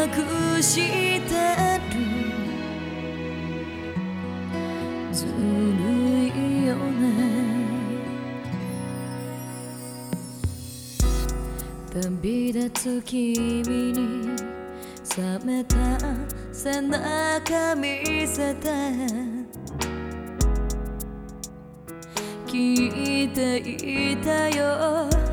くしてる。ずるいよね。旅立つ君に冷めた背中見せて聞いていたよ。